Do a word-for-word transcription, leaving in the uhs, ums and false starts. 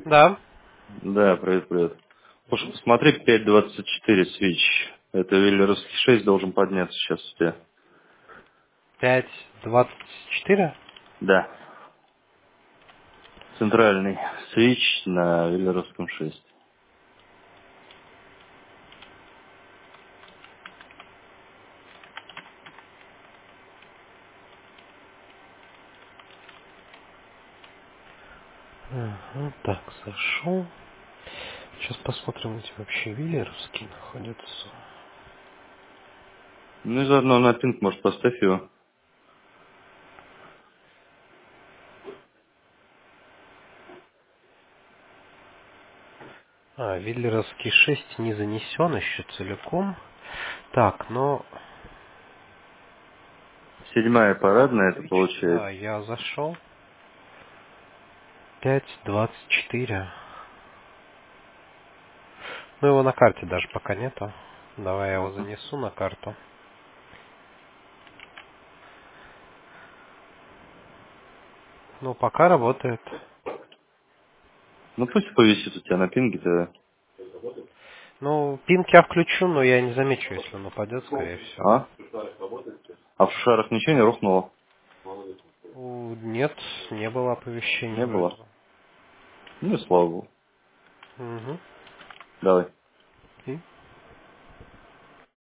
Да. Да, привет, привет. Слушай, Мгм. посмотри, пять двадцать четыре свич. Это Виллеровский шесть должен подняться сейчас у тебя. пять двадцать четыре. Да. Центральный свич на Виллеровском шесть. Ага, так, зашел. Сейчас посмотрим, где вообще Виллеровский находится. Ну и заодно на пинг, может, поставь его. А, Виллеровский шесть не занесен еще целиком. Так, но... Седьмая парадная это Свич, да, получается. я зашел. пять двадцать четыре. Ну, его на карте даже пока нету. Давай я его Ага. занесу на карту. Ну, пока работает. Ну пусть повисит у тебя на пинге тогда. Ну, пинг я включу, но я не замечу, если он упадет, скорее всего. А? А в шарах ничего не рухнуло? У, Нет, не было оповещений Не было? вроде бы. Ну и слава богу. Угу. Давай.